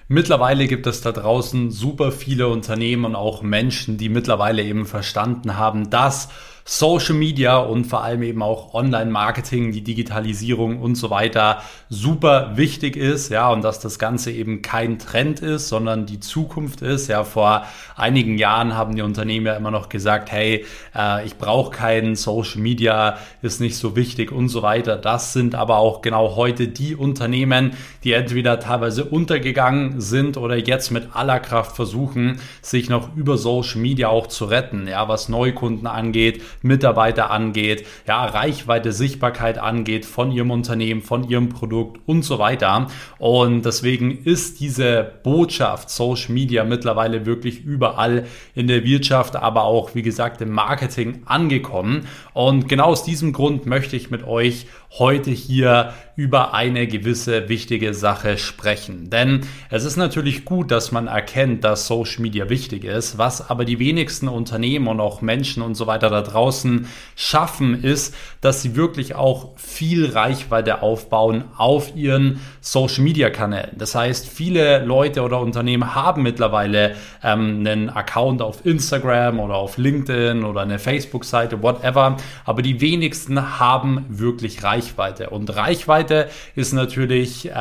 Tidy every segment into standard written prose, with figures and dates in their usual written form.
Mittlerweile gibt es da draußen super viele Unternehmen und auch Menschen, die mittlerweile eben verstanden haben, dass Social Media und vor allem eben auch Online-Marketing, die Digitalisierung und so weiter super wichtig ist, ja, und dass das Ganze eben kein Trend ist, sondern die Zukunft ist. Ja, vor einigen Jahren haben die Unternehmen ja immer noch gesagt, hey, ich brauche keinen Social Media, ist nicht so wichtig und so weiter. Das sind aber auch genau heute die Unternehmen, die entweder teilweise untergegangen sind oder jetzt mit aller Kraft versuchen, sich noch über Social Media auch zu retten, ja, was Neukunden angeht, Mitarbeiter angeht, ja, Reichweite, Sichtbarkeit angeht von ihrem Unternehmen, von ihrem Produkt und so weiter. Und deswegen ist diese Botschaft Social Media mittlerweile wirklich überall in der Wirtschaft, aber auch, wie gesagt, im Marketing angekommen. Und genau aus diesem Grund möchte ich mit euch heute hier über eine gewisse wichtige Sache sprechen. Denn es ist natürlich gut, dass man erkennt, dass Social Media wichtig ist. Was aber die wenigsten Unternehmen und auch Menschen und so weiter da draußen schaffen, ist, dass sie wirklich auch viel Reichweite aufbauen auf ihren Social Media Kanälen. Das heißt, viele Leute oder Unternehmen haben mittlerweile einen Account auf Instagram oder auf LinkedIn oder eine Facebook-Seite, whatever. Aber die wenigsten haben wirklich Reichweite. Und Reichweite ist natürlich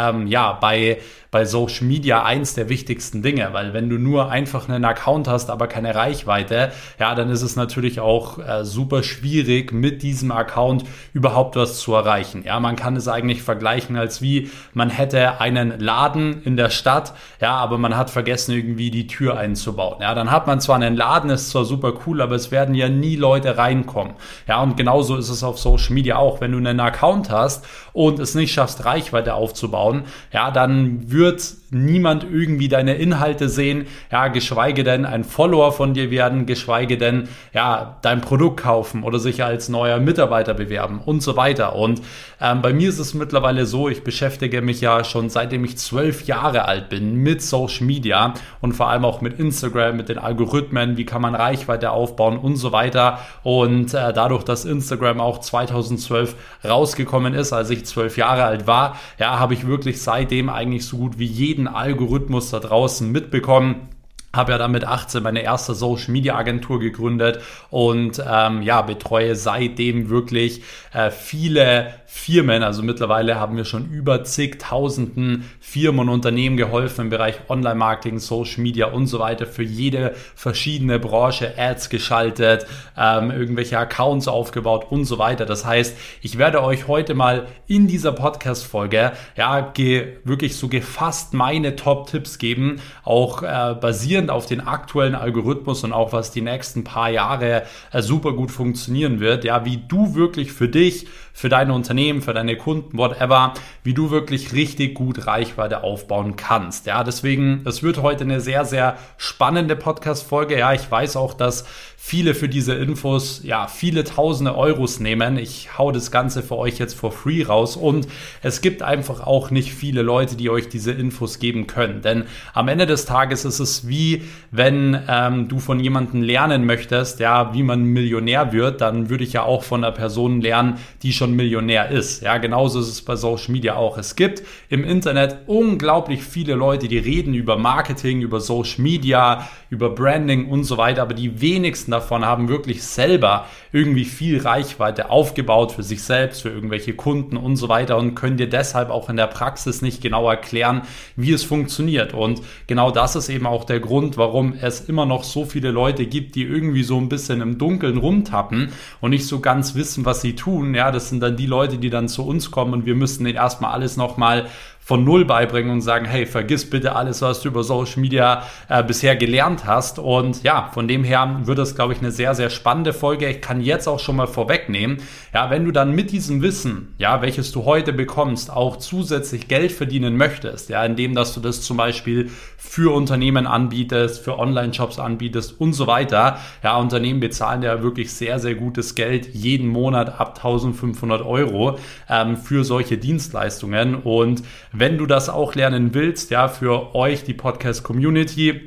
bei Social Media eins der wichtigsten Dinge, weil wenn du nur einfach einen Account hast, aber keine Reichweite, ja, dann ist es natürlich auch super schwierig, mit diesem Account überhaupt was zu erreichen. Ja, man kann es eigentlich vergleichen, als wie man hätte einen Laden in der Stadt, ja, aber man hat vergessen, irgendwie die Tür einzubauen. Ja, dann hat man zwar einen Laden, ist zwar super cool, aber es werden ja nie Leute reinkommen. Ja, und genauso ist es auf Social Media auch. Wenn du einen Account hast und es nicht schaffst, Reichweite aufzubauen, ja, dann wird niemand irgendwie deine Inhalte sehen, ja, geschweige denn ein Follower von dir werden, geschweige denn, ja, dein Produkt kaufen oder sich als neuer Mitarbeiter bewerben und so weiter. Und bei mir ist es mittlerweile so, ich beschäftige mich ja schon seitdem ich 12 Jahre alt bin mit Social Media und vor allem auch mit Instagram, mit den Algorithmen, wie kann man Reichweite aufbauen und so weiter. Und dadurch, dass Instagram auch 2012 rausgekommen ist, als ich 12 Jahre alt war, ja, habe ich wirklich seitdem eigentlich so gut wie jeden Algorithmus da draußen mitbekommen. Habe ja dann mit 18 meine erste Social Media Agentur gegründet und betreue seitdem wirklich viele Firmen. Also mittlerweile haben wir schon über zigtausenden Firmen und Unternehmen geholfen im Bereich Online-Marketing, Social Media und so weiter, für jede verschiedene Branche Ads geschaltet, irgendwelche Accounts aufgebaut und so weiter. Das heißt, ich werde euch heute mal in dieser Podcast-Folge wirklich so gefasst meine Top-Tipps geben, auch basierend auf den aktuellen Algorithmus und auch was die nächsten paar Jahre super gut funktionieren wird, ja, wie du wirklich für dich, für deine Unternehmen, für deine Kunden, whatever, wie du wirklich richtig gut Reichweite aufbauen kannst. Ja, deswegen, es wird heute eine sehr, sehr spannende Podcast-Folge. Ja, ich weiß auch, dass viele für diese Infos, viele tausende Euros nehmen. Ich hau das Ganze für euch jetzt for free raus und es gibt einfach auch nicht viele Leute, die euch diese Infos geben können. Denn am Ende des Tages ist es wie, wenn du von jemandem lernen möchtest, ja, wie man Millionär wird, dann würde ich ja auch von einer Person lernen, die schon Millionär ist. Ja, genauso ist es bei Social Media auch. Es gibt im Internet unglaublich viele Leute, die reden über Marketing, über Social Media, über Branding und so weiter, aber die wenigsten davon haben wirklich selber irgendwie viel Reichweite aufgebaut für sich selbst, für irgendwelche Kunden und so weiter und können dir deshalb auch in der Praxis nicht genau erklären, wie es funktioniert. Und genau das ist eben auch der Grund, warum es immer noch so viele Leute gibt, die irgendwie so ein bisschen im Dunkeln rumtappen und nicht so ganz wissen, was sie tun. Ja, das sind dann die Leute, die dann zu uns kommen und wir müssen denen erstmal alles nochmal von Null beibringen und sagen, hey, vergiss bitte alles, was du über Social Media bisher gelernt hast. Und ja, von dem her wird das, glaube ich, eine sehr, sehr spannende Folge. Ich kann jetzt auch schon mal vorwegnehmen, ja, wenn du dann mit diesem Wissen, ja, welches du heute bekommst, auch zusätzlich Geld verdienen möchtest, ja, indem, dass du das zum Beispiel für Unternehmen anbietest, für Online-Shops anbietest und so weiter. Ja, Unternehmen bezahlen ja wirklich sehr, sehr gutes Geld jeden Monat ab 1.500 Euro für solche Dienstleistungen. Und wenn du das auch lernen willst, ja, für euch, die Podcast-Community,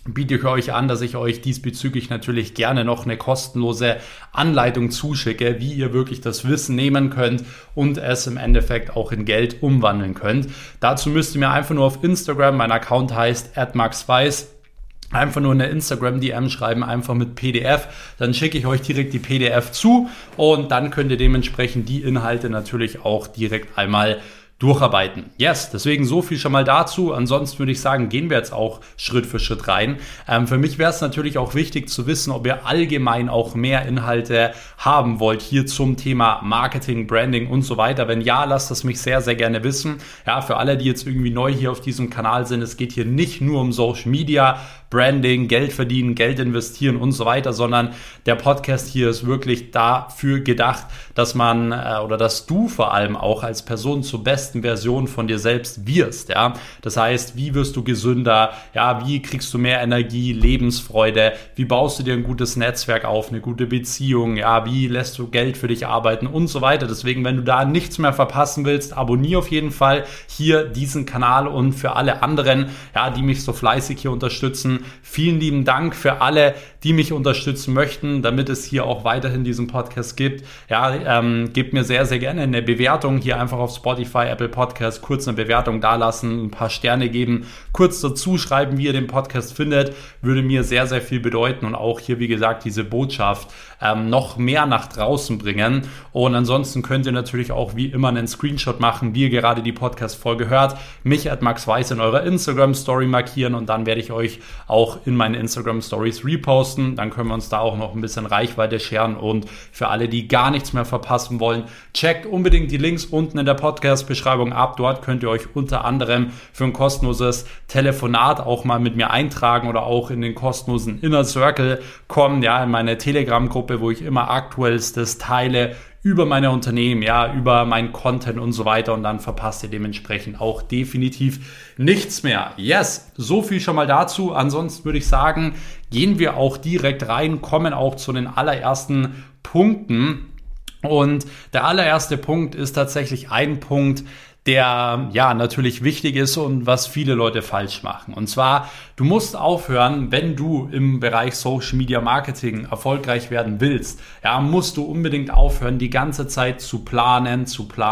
biete ich euch an, dass ich euch diesbezüglich natürlich gerne noch eine kostenlose Anleitung zuschicke, wie ihr wirklich das Wissen nehmen könnt und es im Endeffekt auch in Geld umwandeln könnt. Dazu müsst ihr mir einfach nur auf Instagram, mein Account heißt @maxweiss, einfach nur eine Instagram-DM schreiben, einfach mit PDF, dann schicke ich euch direkt die PDF zu und dann könnt ihr dementsprechend die Inhalte natürlich auch direkt einmal durcharbeiten. Yes, deswegen so viel schon mal dazu. Ansonsten würde ich sagen, gehen wir jetzt auch Schritt für Schritt rein. Für mich wäre es natürlich auch wichtig zu wissen, ob ihr allgemein auch mehr Inhalte haben wollt hier zum Thema Marketing, Branding und so weiter. Wenn ja, lasst es mich sehr, sehr gerne wissen. Ja, für alle, die jetzt irgendwie neu hier auf diesem Kanal sind, es geht hier nicht nur um Social Media, Branding, Geld verdienen, Geld investieren und so weiter, sondern der Podcast hier ist wirklich dafür gedacht, dass man oder dass du vor allem auch als Person zur besten Version von dir selbst wirst. Ja, das heißt, wie wirst du gesünder? Ja, wie kriegst du mehr Energie, Lebensfreude? Wie baust du dir ein gutes Netzwerk auf, eine gute Beziehung? Ja, wie lässt du Geld für dich arbeiten und so weiter? Deswegen, wenn du da nichts mehr verpassen willst, abonniere auf jeden Fall hier diesen Kanal und für alle anderen, ja, die mich so fleißig hier unterstützen. Vielen lieben Dank für alle, die mich unterstützen möchten, damit es hier auch weiterhin diesen Podcast gibt. Ja, gebt mir sehr, sehr gerne eine Bewertung hier einfach auf Spotify, Apple Podcast, kurz eine Bewertung dalassen, ein paar Sterne geben, kurz dazu schreiben, wie ihr den Podcast findet, würde mir sehr, sehr viel bedeuten und auch hier, wie gesagt, diese Botschaft noch mehr nach draußen bringen. Und ansonsten könnt ihr natürlich auch wie immer einen Screenshot machen, wie ihr gerade die Podcast-Folge hört, mich @maxweiss in eurer Instagram-Story markieren und dann werde ich euch auch in meine Instagram-Stories reposten. Dann können wir uns da auch noch ein bisschen Reichweite scheren und für alle, die gar nichts mehr verpassen wollen, checkt unbedingt die Links unten in der Podcast-Beschreibung ab. Dort könnt ihr euch unter anderem für ein kostenloses Telefonat auch mal mit mir eintragen oder auch in den kostenlosen Inner Circle kommen, ja, in meine Telegram-Gruppe, wo ich immer Aktuellstes teile über meine Unternehmen, ja, über meinen Content und so weiter und dann verpasst ihr dementsprechend auch definitiv nichts mehr. Yes, so viel schon mal dazu. Ansonsten würde ich sagen, gehen wir auch direkt rein, kommen auch zu den allerersten Punkten. Und der allererste Punkt ist tatsächlich ein Punkt, der ja natürlich wichtig ist und was viele Leute falsch machen. Und zwar, du musst aufhören, wenn du im Bereich Social Media Marketing erfolgreich werden willst, ja, musst du unbedingt aufhören, die ganze Zeit zu planen.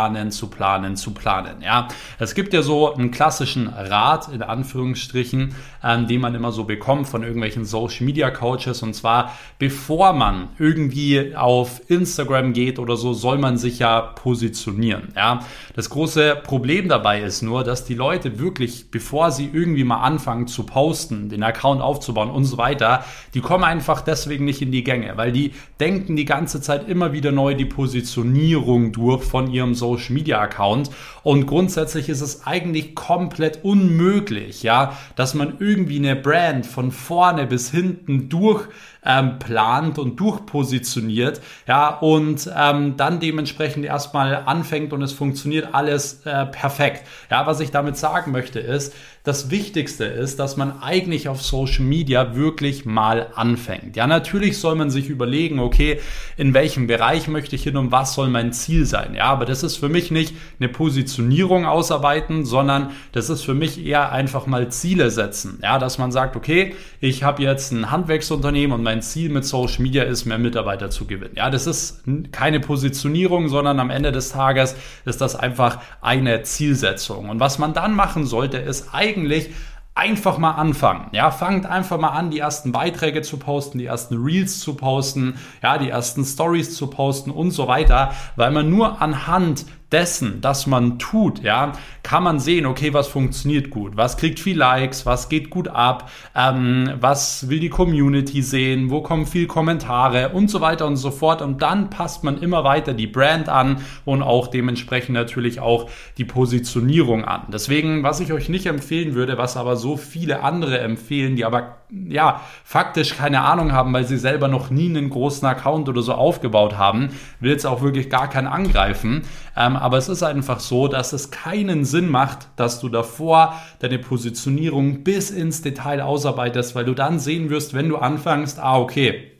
Ja, es gibt ja so einen klassischen Rat, in Anführungsstrichen, den man immer so bekommt von irgendwelchen Social Media Coaches. Und zwar, bevor man irgendwie auf Instagram geht oder so, soll man sich ja positionieren. Ja, das große Problem dabei ist nur, dass die Leute wirklich, bevor sie irgendwie mal anfangen zu posten, den Account aufzubauen und so weiter, die kommen einfach deswegen nicht in die Gänge, weil die denken die ganze Zeit immer wieder neu die Positionierung durch von ihrem Social Media Account und grundsätzlich ist es eigentlich komplett unmöglich, ja, dass man irgendwie eine Brand von vorne bis hinten durch plant und durchpositioniert, ja, und dann dementsprechend erstmal anfängt und es funktioniert alles perfekt. Ja, was ich damit sagen möchte ist, das Wichtigste ist, dass man eigentlich auf Social Media wirklich mal anfängt. Ja, natürlich soll man sich überlegen, okay, in welchem Bereich möchte ich hin und was soll mein Ziel sein? Ja, aber das ist für mich nicht eine Positionierung ausarbeiten, sondern das ist für mich eher einfach mal Ziele setzen. Ja, dass man sagt, okay, ich habe jetzt ein Handwerksunternehmen und mein Ziel mit Social Media ist, mehr Mitarbeiter zu gewinnen. Ja, das ist keine Positionierung, sondern am Ende des Tages ist das einfach eine Zielsetzung. Und was man dann machen sollte, ist eigentlich einfach mal anfangen. Ja, fangt einfach mal an, die ersten Beiträge zu posten, die ersten Reels zu posten, ja, die ersten Stories zu posten und so weiter, weil man nur anhand dessen, dass man tut, ja, kann man sehen, okay, was funktioniert gut, was kriegt viel Likes, was geht gut ab, was will die Community sehen, wo kommen viel Kommentare und so weiter und so fort und dann passt man immer weiter die Brand an und auch dementsprechend natürlich auch die Positionierung an. Deswegen, was ich euch nicht empfehlen würde, was aber so viele andere empfehlen, die aber ja, faktisch keine Ahnung haben, weil sie selber noch nie einen großen Account oder so aufgebaut haben, will jetzt auch wirklich gar keinen angreifen, aber es ist einfach so, dass es keinen Sinn macht, dass du davor deine Positionierung bis ins Detail ausarbeitest, weil du dann sehen wirst, wenn du anfängst, okay,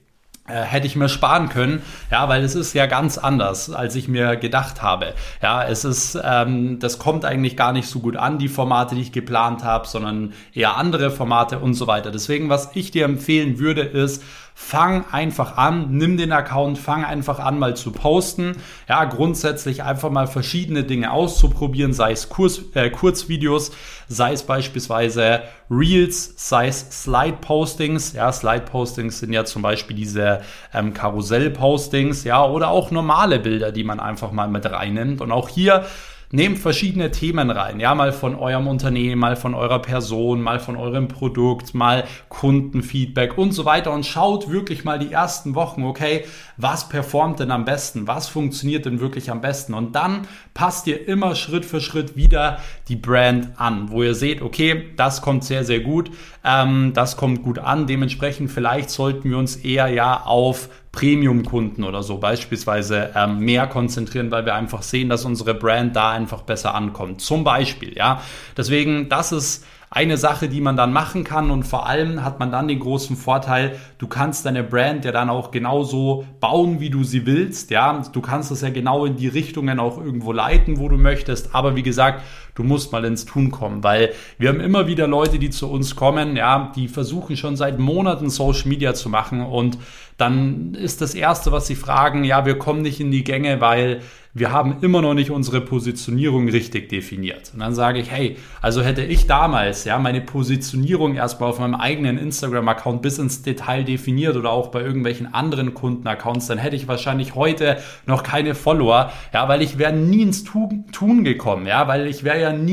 hätte ich mir sparen können, ja, weil es ist ja ganz anders, als ich mir gedacht habe. Ja, es ist, das kommt eigentlich gar nicht so gut an, die Formate, die ich geplant habe, sondern eher andere Formate und so weiter. Deswegen, was ich dir empfehlen würde, ist, fang einfach an, nimm den Account, fang einfach an, mal zu posten. Ja, grundsätzlich einfach mal verschiedene Dinge auszuprobieren, sei es Kurzvideos, sei es beispielsweise Reels, sei es Slide-Postings. Ja, Slide-Postings sind ja zum Beispiel diese Karussell-Postings, ja, oder auch normale Bilder, die man einfach mal mit reinnimmt. Und auch hier nehmt verschiedene Themen rein, ja, mal von eurem Unternehmen, mal von eurer Person, mal von eurem Produkt, mal Kundenfeedback und so weiter und schaut wirklich mal die ersten Wochen, okay, was performt denn am besten, was funktioniert denn wirklich am besten und dann passt ihr immer Schritt für Schritt wieder die Brand an, wo ihr seht, okay, das kommt sehr, sehr gut, das kommt gut an, dementsprechend vielleicht sollten wir uns eher ja auf Premium-Kunden oder so beispielsweise mehr konzentrieren, weil wir einfach sehen, dass unsere Brand da einfach besser ankommt. Zum Beispiel, ja. Deswegen, das ist eine Sache, die man dann machen kann und vor allem hat man dann den großen Vorteil, du kannst deine Brand ja dann auch genauso bauen, wie du sie willst, ja. Du kannst es ja genau in die Richtungen auch irgendwo leiten, wo du möchtest, aber wie gesagt, du musst mal ins Tun kommen, weil wir haben immer wieder Leute, die zu uns kommen, ja, die versuchen schon seit Monaten Social Media zu machen und dann ist das Erste, was sie fragen, ja, wir kommen nicht in die Gänge, weil wir haben immer noch nicht unsere Positionierung richtig definiert. Und dann sage ich, hey, also hätte ich damals ja meine Positionierung erstmal auf meinem eigenen Instagram-Account bis ins Detail definiert oder auch bei irgendwelchen anderen Kunden-Accounts, dann hätte ich wahrscheinlich heute noch keine Follower, ja, weil ich wäre nie ins Tun gekommen, ja, weil ich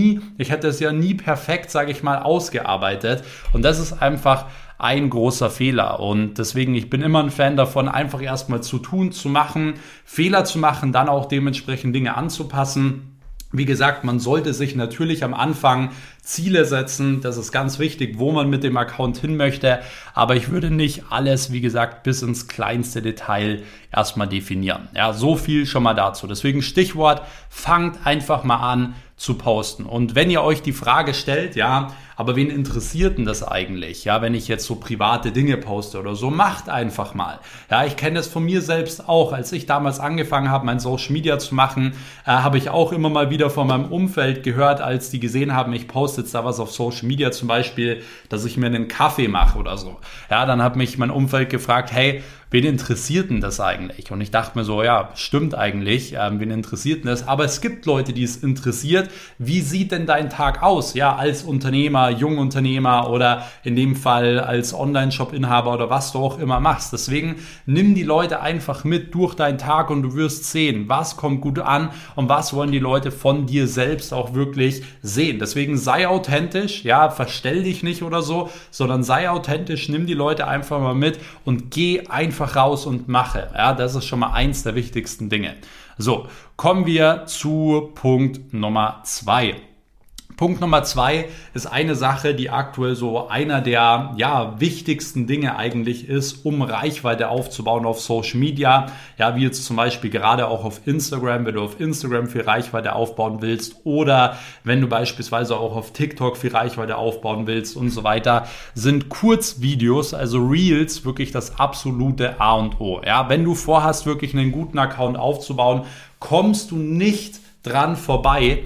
hätte es ja nie perfekt, sage ich mal, ausgearbeitet. Und das ist einfach ein großer Fehler und deswegen, ich bin immer ein Fan davon, einfach erstmal zu tun, zu machen, Fehler zu machen, dann auch dementsprechend Dinge anzupassen. Wie gesagt, man sollte sich natürlich am Anfang Ziele setzen, das ist ganz wichtig, wo man mit dem Account hin möchte, aber ich würde nicht alles, wie gesagt, bis ins kleinste Detail erstmal definieren. Ja, so viel schon mal dazu. Deswegen Stichwort, fangt einfach mal an zu posten. Und wenn ihr euch die Frage stellt, ja, aber wen interessiert denn das eigentlich? Ja, wenn ich jetzt so private Dinge poste oder so, macht einfach mal. Ja, ich kenne das von mir selbst auch. Als ich damals angefangen habe, mein Social Media zu machen, habe ich auch immer mal wieder von meinem Umfeld gehört, als die gesehen haben, ich poste jetzt da was auf Social Media zum Beispiel, dass ich mir einen Kaffee mache oder so. Ja, dann hat mich mein Umfeld gefragt, hey, wen interessiert denn das eigentlich? Und ich dachte mir so, ja, stimmt eigentlich, wen interessiert denn das? Aber es gibt Leute, die es interessiert. Wie sieht denn dein Tag aus? Ja, als Unternehmer, Jungunternehmer oder in dem Fall als Online-Shop-Inhaber oder was du auch immer machst. Deswegen nimm die Leute einfach mit durch deinen Tag und du wirst sehen, was kommt gut an und was wollen die Leute von dir selbst auch wirklich sehen. Deswegen sei authentisch, ja, verstell dich nicht oder so, sondern sei authentisch, nimm die Leute einfach mal mit und geh einfach raus und mache. Ja, das ist schon mal eins der wichtigsten Dinge. So, kommen wir zu Punkt Nummer 2. Punkt Nummer 2 ist eine Sache, die aktuell so einer der wichtigsten Dinge eigentlich ist, um Reichweite aufzubauen auf Social Media. Ja, wie jetzt zum Beispiel gerade auch auf Instagram, wenn du auf Instagram viel Reichweite aufbauen willst oder wenn du beispielsweise auch auf TikTok viel Reichweite aufbauen willst und so weiter, sind Kurzvideos, also Reels, wirklich das absolute A und O. Ja, wenn du vorhast, wirklich einen guten Account aufzubauen, kommst du nicht dran vorbei,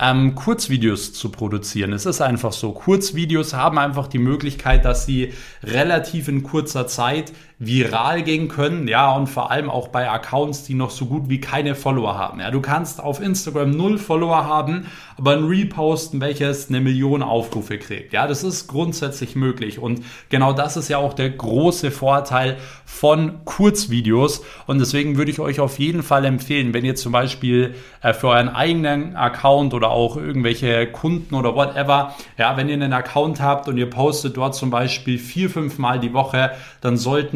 Kurzvideos zu produzieren. Es ist einfach so. Kurzvideos haben einfach die Möglichkeit, dass sie relativ in kurzer Zeit viral gehen können, ja, und vor allem auch bei Accounts, die noch so gut wie keine Follower haben. Ja, du kannst auf Instagram 0 Follower haben, aber ein Reel posten, welches 1 Million Aufrufe kriegt. Ja, das ist grundsätzlich möglich und genau das ist ja auch der große Vorteil von Kurzvideos und deswegen würde ich euch auf jeden Fall empfehlen, wenn ihr zum Beispiel für euren eigenen Account oder auch irgendwelche Kunden oder whatever, ja, wenn ihr einen Account habt und ihr postet dort zum Beispiel 4-5 Mal die Woche, dann sollten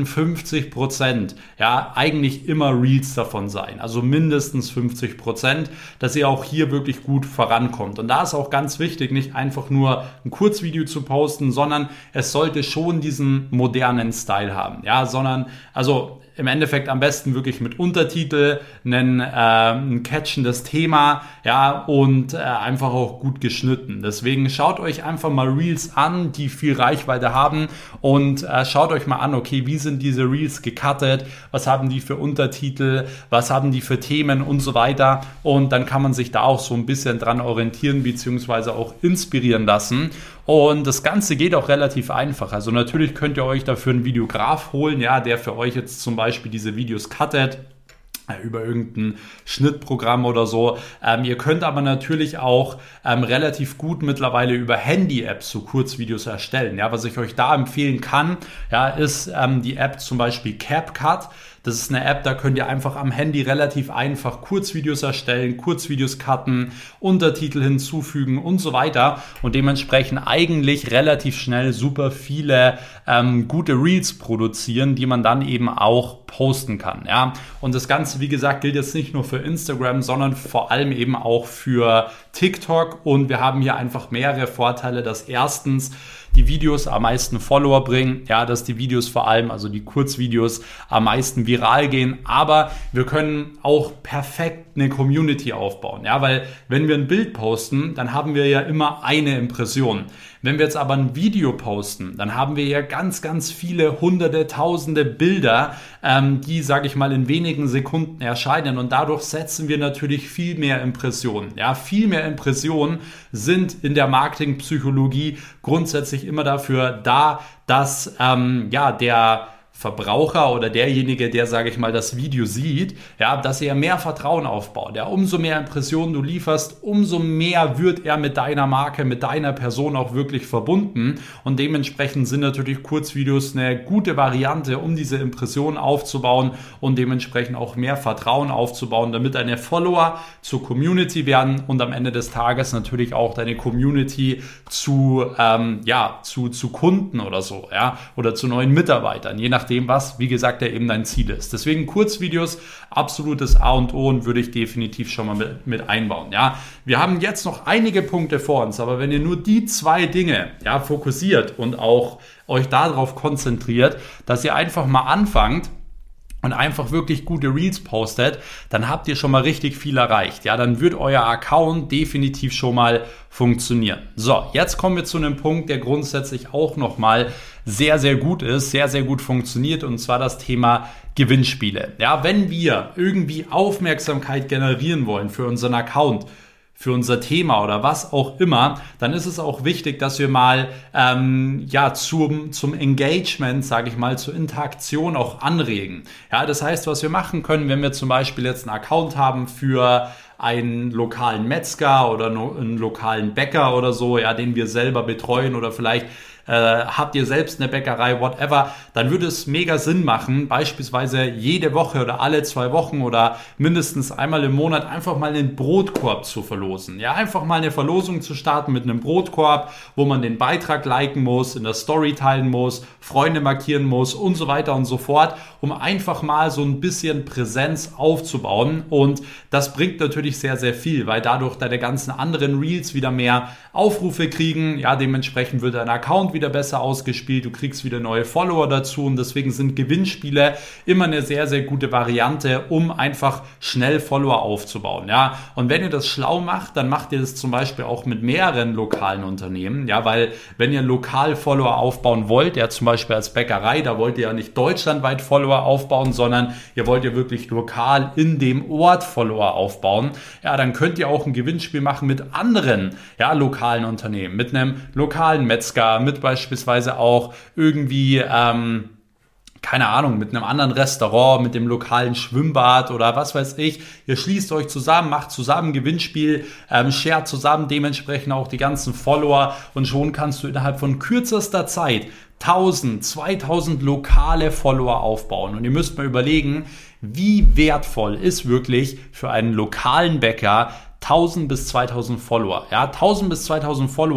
50% ja eigentlich immer Reels davon sein, also mindestens 50%, dass ihr auch hier wirklich gut vorankommt. Und da ist auch ganz wichtig, nicht einfach nur ein Kurzvideo zu posten, sondern es sollte schon diesen modernen Style haben, ja, sondern also im Endeffekt am besten wirklich mit Untertitel, ein catchendes Thema, ja, und einfach auch gut geschnitten. Deswegen schaut euch einfach mal Reels an, die viel Reichweite haben, und schaut euch mal an, okay, wie sind diese Reels gecuttet, was haben die für Untertitel, was haben die für Themen und so weiter, und dann kann man sich da auch so ein bisschen dran orientieren beziehungsweise auch inspirieren lassen. Und das Ganze geht auch relativ einfach. Also natürlich könnt ihr euch dafür einen Videograf holen, ja, der für euch jetzt zum Beispiel diese Videos cuttet, über irgendein Schnittprogramm oder so. Ihr könnt aber natürlich auch relativ gut mittlerweile über Handy-Apps so Kurzvideos erstellen. Ja, was ich euch da empfehlen kann, ja, ist die App zum Beispiel CapCut. Das ist eine App, da könnt ihr einfach am Handy relativ einfach Kurzvideos erstellen, Kurzvideos cutten, Untertitel hinzufügen und so weiter und dementsprechend eigentlich relativ schnell super viele gute Reels produzieren, die man dann eben auch posten kann. Ja? Und das Ganze, wie gesagt, gilt jetzt nicht nur für Instagram, sondern vor allem eben auch für TikTok, und wir haben hier einfach mehrere Vorteile, dass erstens die Videos am meisten Follower bringen, ja, dass die Videos vor allem, also die Kurzvideos, am meisten viral gehen, aber wir können auch perfekt eine Community aufbauen, ja, weil wenn wir ein Bild posten, dann haben wir ja immer eine Impression. Wenn wir jetzt aber ein Video posten, dann haben wir ja ganz, ganz viele hunderte, tausende Bilder, die, sage ich mal, in wenigen Sekunden erscheinen, und dadurch setzen wir natürlich viel mehr Impressionen. Ja, viel mehr Impressionen sind in der Marketingpsychologie grundsätzlich immer dafür da, dass der Verbraucher oder derjenige, der, sage ich mal, das Video sieht, ja, dass er mehr Vertrauen aufbaut. Ja, umso mehr Impressionen du lieferst, umso mehr wird er mit deiner Marke, mit deiner Person auch wirklich verbunden, und dementsprechend sind natürlich Kurzvideos eine gute Variante, um diese Impressionen aufzubauen und dementsprechend auch mehr Vertrauen aufzubauen, damit deine Follower zur Community werden und am Ende des Tages natürlich auch deine Community zu Kunden oder so, ja, oder zu neuen Mitarbeitern, je nachdem, was, wie gesagt, ja eben dein Ziel ist. Deswegen Kurzvideos, absolutes A und O, und würde ich definitiv schon mal mit einbauen. Ja, wir haben jetzt noch einige Punkte vor uns, aber wenn ihr nur die 2 Dinge fokussiert und auch euch darauf konzentriert, dass ihr einfach mal anfangt und einfach wirklich gute Reels postet, dann habt ihr schon mal richtig viel erreicht. Ja, dann wird euer Account definitiv schon mal funktionieren. So, jetzt kommen wir zu einem Punkt, der grundsätzlich auch nochmal sehr, sehr gut ist, sehr, sehr gut funktioniert, und zwar das Thema Gewinnspiele. Ja, wenn wir irgendwie Aufmerksamkeit generieren wollen für unseren Account, für unser Thema oder was auch immer, dann ist es auch wichtig, dass wir mal zum Engagement, sage ich mal, zur Interaktion auch anregen. Ja, das heißt, was wir machen können, wenn wir zum Beispiel jetzt einen Account haben für einen lokalen Metzger oder einen lokalen Bäcker oder so, ja, den wir selber betreuen, oder vielleicht habt ihr selbst eine Bäckerei, whatever, dann würde es mega Sinn machen, beispielsweise jede Woche oder alle 2 Wochen oder mindestens einmal im Monat einfach mal einen Brotkorb zu verlosen. Ja, einfach mal eine Verlosung zu starten mit einem Brotkorb, wo man den Beitrag liken muss, in der Story teilen muss, Freunde markieren muss und so weiter und so fort, um einfach mal so ein bisschen Präsenz aufzubauen, und das bringt natürlich sehr, sehr viel, weil dadurch deine ganzen anderen Reels wieder mehr Aufrufe kriegen, ja, dementsprechend wird dein Account wieder besser ausgespielt, du kriegst wieder neue Follower dazu, und deswegen sind Gewinnspiele immer eine sehr, sehr gute Variante, um einfach schnell Follower aufzubauen, ja, und wenn ihr das schlau macht, dann macht ihr das zum Beispiel auch mit mehreren lokalen Unternehmen, ja, weil wenn ihr lokal Follower aufbauen wollt, ja, zum Beispiel als Bäckerei, da wollt ihr ja nicht deutschlandweit Follower aufbauen, sondern ihr wollt ja wirklich lokal in dem Ort Follower aufbauen, ja, dann könnt ihr auch ein Gewinnspiel machen mit anderen, ja, lokalen Unternehmen, mit einem lokalen Metzger, mit beispielsweise auch irgendwie, keine Ahnung, mit einem anderen Restaurant, mit dem lokalen Schwimmbad oder was weiß ich. Ihr schließt euch zusammen, macht zusammen ein Gewinnspiel, shared zusammen dementsprechend auch die ganzen Follower, und schon kannst du innerhalb von kürzester Zeit 1000, 2000 lokale Follower aufbauen. Und ihr müsst mal überlegen, wie wertvoll ist wirklich für einen lokalen Bäcker 1000 bis 2000 Follower. Ja, 1000 bis 2000 Follower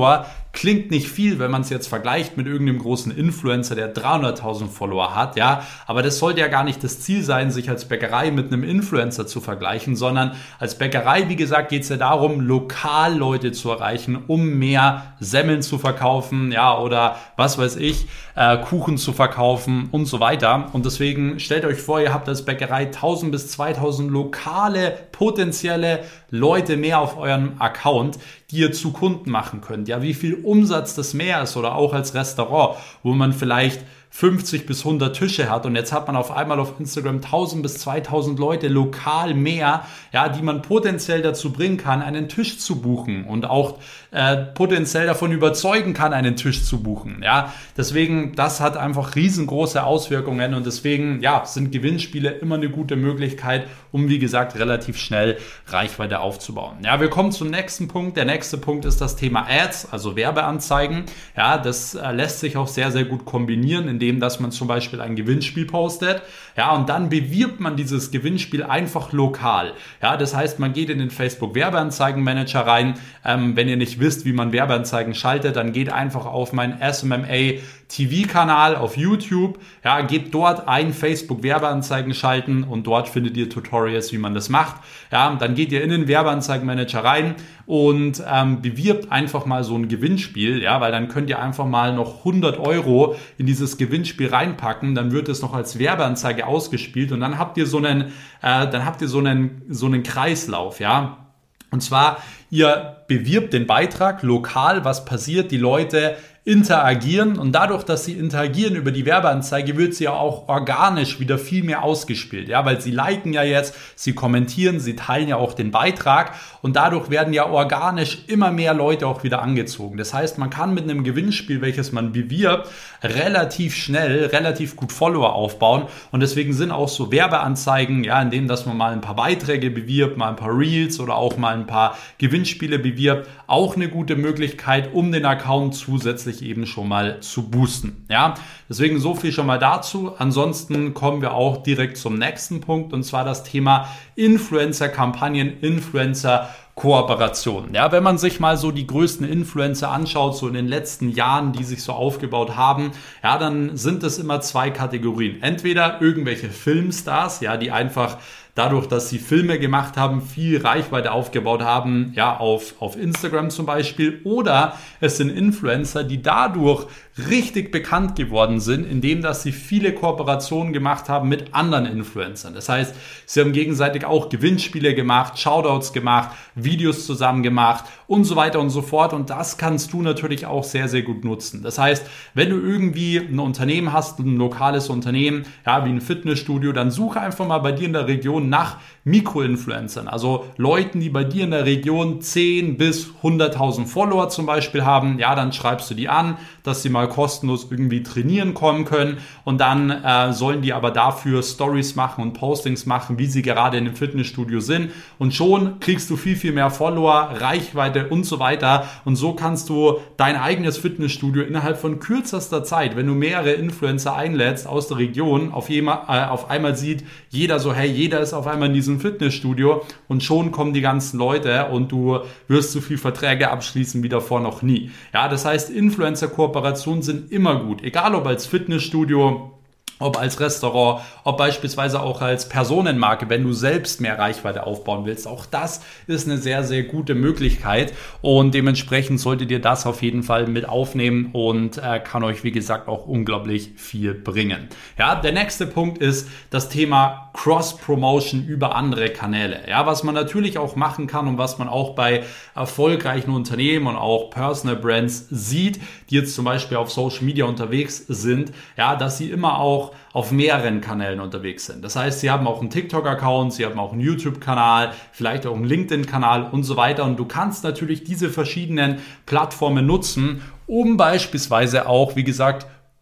klingt nicht viel, wenn man es jetzt vergleicht mit irgendeinem großen Influencer, der 300.000 Follower hat, ja, aber das sollte ja gar nicht das Ziel sein, sich als Bäckerei mit einem Influencer zu vergleichen, sondern als Bäckerei, wie gesagt, geht es ja darum, lokal Leute zu erreichen, um mehr Semmeln zu verkaufen, ja, oder was weiß ich, Kuchen zu verkaufen und so weiter. Und deswegen stellt euch vor, ihr habt als Bäckerei 1000 bis 2000 lokale, potenzielle Leute mehr auf eurem Account, die ihr zu Kunden machen könnt. Ja, wie viel Umsatz das mehr ist, oder auch als Restaurant, wo man vielleicht 50 bis 100 Tische hat und jetzt hat man auf einmal auf Instagram 1000 bis 2000 Leute lokal mehr, ja, die man potenziell dazu bringen kann, einen Tisch zu buchen und auch potenziell davon überzeugen kann, einen Tisch zu buchen. Ja, deswegen, das hat einfach riesengroße Auswirkungen und deswegen, ja, sind Gewinnspiele immer eine gute Möglichkeit, um, wie gesagt, relativ schnell Reichweite aufzubauen. Ja, wir kommen zum nächsten Punkt. Der nächste Punkt ist das Thema Ads, also Werbeanzeigen. Ja, das lässt sich auch sehr, sehr gut kombinieren, indem, dass man zum Beispiel ein Gewinnspiel postet. Ja, und dann bewirbt man dieses Gewinnspiel einfach lokal. Ja, das heißt, man geht in den Facebook Werbeanzeigenmanager rein. Wenn ihr nicht wisst, wie man Werbeanzeigen schaltet, dann geht einfach auf meinen SMMA TV-Kanal auf YouTube, ja, gebt dort ein Facebook Werbeanzeigen schalten und dort findet ihr Tutorials, wie man das macht. Ja, dann geht ihr in den Werbeanzeigenmanager rein und bewirbt einfach mal so ein Gewinnspiel, ja, weil dann könnt ihr einfach mal noch 100 Euro in dieses Gewinnspiel reinpacken, dann wird es noch als Werbeanzeige ausgespielt und dann habt ihr so einen Kreislauf, ja. Und zwar, ihr bewirbt den Beitrag lokal, was passiert, die Leute interagieren und dadurch, dass sie interagieren über die Werbeanzeige, wird sie ja auch organisch wieder viel mehr ausgespielt, ja, weil sie liken ja jetzt, sie kommentieren, sie teilen ja auch den Beitrag und dadurch werden ja organisch immer mehr Leute auch wieder angezogen. Das heißt, man kann mit einem Gewinnspiel, welches man bewirbt, relativ schnell, relativ gut Follower aufbauen und deswegen sind auch so Werbeanzeigen, ja, in denen, dass man mal ein paar Beiträge bewirbt, mal ein paar Reels oder auch mal ein paar Gewinnspiele bewirbt, auch eine gute Möglichkeit, um den Account zusätzlich eben schon mal zu boosten. Ja, deswegen so viel schon mal dazu. Ansonsten kommen wir auch direkt zum nächsten Punkt und zwar das Thema Influencer-Kampagnen, Influencer-Kooperation. Ja, wenn man sich mal so die größten Influencer anschaut, so in den letzten Jahren, die sich so aufgebaut haben, ja, dann sind es immer zwei Kategorien. Entweder irgendwelche Filmstars, ja, die einfach dadurch, dass sie Filme gemacht haben, viel Reichweite aufgebaut haben, ja, auf Instagram zum Beispiel. Oder es sind Influencer, die dadurch richtig bekannt geworden sind, indem dass sie viele Kooperationen gemacht haben mit anderen Influencern. Das heißt, sie haben gegenseitig auch Gewinnspiele gemacht, Shoutouts gemacht, Videos zusammen gemacht und so weiter und so fort. Und das kannst du natürlich auch sehr, sehr gut nutzen. Das heißt, wenn du irgendwie ein Unternehmen hast, ein lokales Unternehmen, ja, wie ein Fitnessstudio, dann suche einfach mal bei dir in der Region nach Mikroinfluencern, also Leuten, die bei dir in der Region 10 bis 100.000 Follower zum Beispiel haben. Ja, dann schreibst du die an, dass sie mal kostenlos irgendwie trainieren kommen können und dann sollen die aber dafür Stories machen und Postings machen, wie sie gerade in dem Fitnessstudio sind und schon kriegst du viel, viel mehr Follower, Reichweite und so weiter und so kannst du dein eigenes Fitnessstudio innerhalb von kürzester Zeit, wenn du mehrere Influencer einlädst aus der Region, auf einmal sieht jeder so, hey, jeder ist auf einmal in diesem Fitnessstudio und schon kommen die ganzen Leute und du wirst so viel Verträge abschließen wie davor noch nie. Ja, das heißt, Influencer-Kooperationen sind immer gut, egal ob als Fitnessstudio, ob als Restaurant, ob beispielsweise auch als Personenmarke, wenn du selbst mehr Reichweite aufbauen willst. Auch das ist eine sehr, sehr gute Möglichkeit und dementsprechend solltet ihr das auf jeden Fall mit aufnehmen und kann euch, wie gesagt, auch unglaublich viel bringen. Ja, der nächste Punkt ist das Thema Cross-Promotion über andere Kanäle. Ja, was man natürlich auch machen kann und was man auch bei erfolgreichen Unternehmen und auch Personal Brands sieht, die jetzt zum Beispiel auf Social Media unterwegs sind, ja, dass sie immer auch auf mehreren Kanälen unterwegs sind. Das heißt, sie haben auch einen TikTok-Account, sie haben auch einen YouTube-Kanal, vielleicht auch einen LinkedIn-Kanal und so weiter. Und du kannst natürlich diese verschiedenen Plattformen nutzen, um beispielsweise auch, wie gesagt,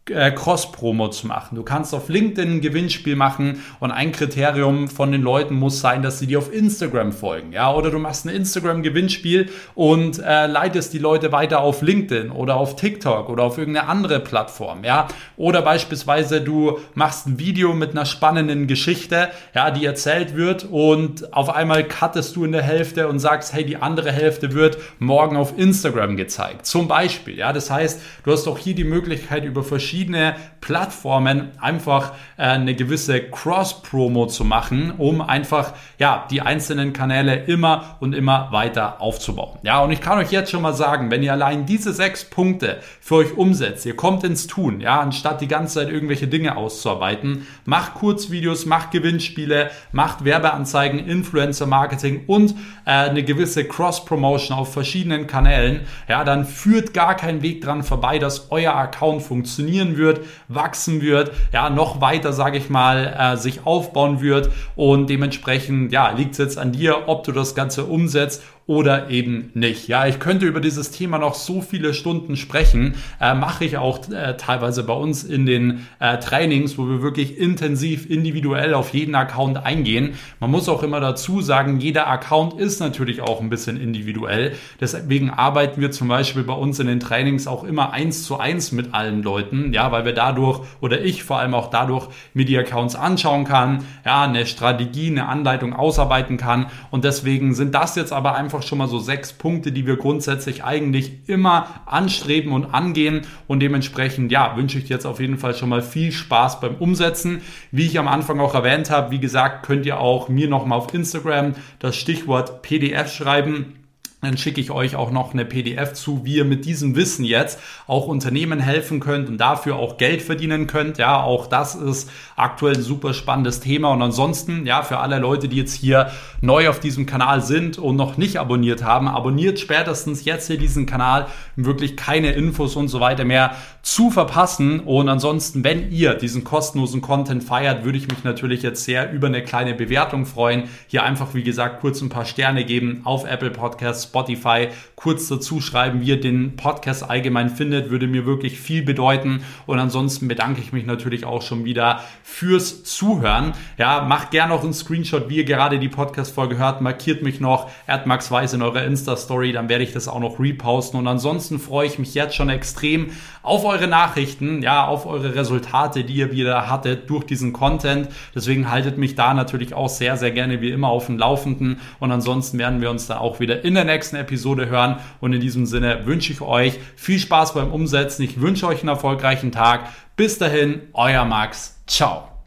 Cross-Promo zu machen. Du kannst auf LinkedIn ein Gewinnspiel machen und ein Kriterium von den Leuten muss sein, dass sie dir auf Instagram folgen. Ja? Oder du machst ein Instagram-Gewinnspiel und leitest die Leute weiter auf LinkedIn oder auf TikTok oder auf irgendeine andere Plattform. Ja? Oder beispielsweise du machst ein Video mit einer spannenden Geschichte, ja, die erzählt wird und auf einmal cuttest du in der Hälfte und sagst, hey, die andere Hälfte wird morgen auf Instagram gezeigt. Zum Beispiel. Ja? Das heißt, du hast auch hier die Möglichkeit, über verschiedene Plattformen einfach eine gewisse Cross-Promo zu machen, um einfach die einzelnen Kanäle immer und immer weiter aufzubauen. Ja, und ich kann euch jetzt schon mal sagen, wenn ihr allein diese 6 Punkte für euch umsetzt, ihr kommt ins Tun, ja, anstatt die ganze Zeit irgendwelche Dinge auszuarbeiten, macht Kurzvideos, macht Gewinnspiele, macht Werbeanzeigen, Influencer-Marketing und eine gewisse Cross-Promotion auf verschiedenen Kanälen, ja, dann führt gar kein Weg dran vorbei, dass euer Account funktionieren wird, wachsen wird, ja, noch weiter, sage ich mal, sich aufbauen wird und dementsprechend, liegt es jetzt an dir, ob du das Ganze umsetzt oder eben nicht. Ja, ich könnte über dieses Thema noch so viele Stunden sprechen, mache ich auch teilweise bei uns in den Trainings, wo wir wirklich intensiv individuell auf jeden Account eingehen. Man muss auch immer dazu sagen, jeder Account ist natürlich auch ein bisschen individuell. Deswegen arbeiten wir zum Beispiel bei uns in den Trainings auch immer 1:1 mit allen Leuten, ja, weil wir dadurch oder ich vor allem auch dadurch mir die Accounts anschauen kann, ja, eine Strategie, eine Anleitung ausarbeiten kann und deswegen sind das jetzt aber einfach schon mal so 6 Punkte, die wir grundsätzlich eigentlich immer anstreben und angehen und dementsprechend, wünsche ich dir jetzt auf jeden Fall schon mal viel Spaß beim Umsetzen. Wie ich am Anfang auch erwähnt habe, wie gesagt, könnt ihr auch mir nochmal auf Instagram das Stichwort PDF schreiben. Dann schicke ich euch auch noch eine PDF zu, wie ihr mit diesem Wissen jetzt auch Unternehmen helfen könnt und dafür auch Geld verdienen könnt. Ja, auch das ist aktuell ein super spannendes Thema. Und ansonsten, für alle Leute, die jetzt hier neu auf diesem Kanal sind und noch nicht abonniert haben, abonniert spätestens jetzt hier diesen Kanal, um wirklich keine Infos und so weiter mehr zu verpassen. Und ansonsten, wenn ihr diesen kostenlosen Content feiert, würde ich mich natürlich jetzt sehr über eine kleine Bewertung freuen. Hier einfach, wie gesagt, kurz ein paar Sterne geben auf Apple Podcasts, Spotify, kurz dazu schreiben, wie ihr den Podcast allgemein findet, würde mir wirklich viel bedeuten und ansonsten bedanke ich mich natürlich auch schon wieder fürs Zuhören. Ja, macht gerne noch einen Screenshot, wie ihr gerade die Podcast-Folge hört, markiert mich noch, @maxweiss in eurer Insta-Story, dann werde ich das auch noch reposten und ansonsten freue ich mich jetzt schon extrem auf eure Nachrichten, auf eure Resultate, die ihr wieder hattet durch diesen Content. Deswegen haltet mich da natürlich auch sehr, sehr gerne wie immer auf dem Laufenden und ansonsten werden wir uns da auch wieder in der nächsten Episode hören und in diesem Sinne wünsche ich euch viel Spaß beim Umsetzen. Ich wünsche euch einen erfolgreichen Tag. Bis dahin, euer Max. Ciao.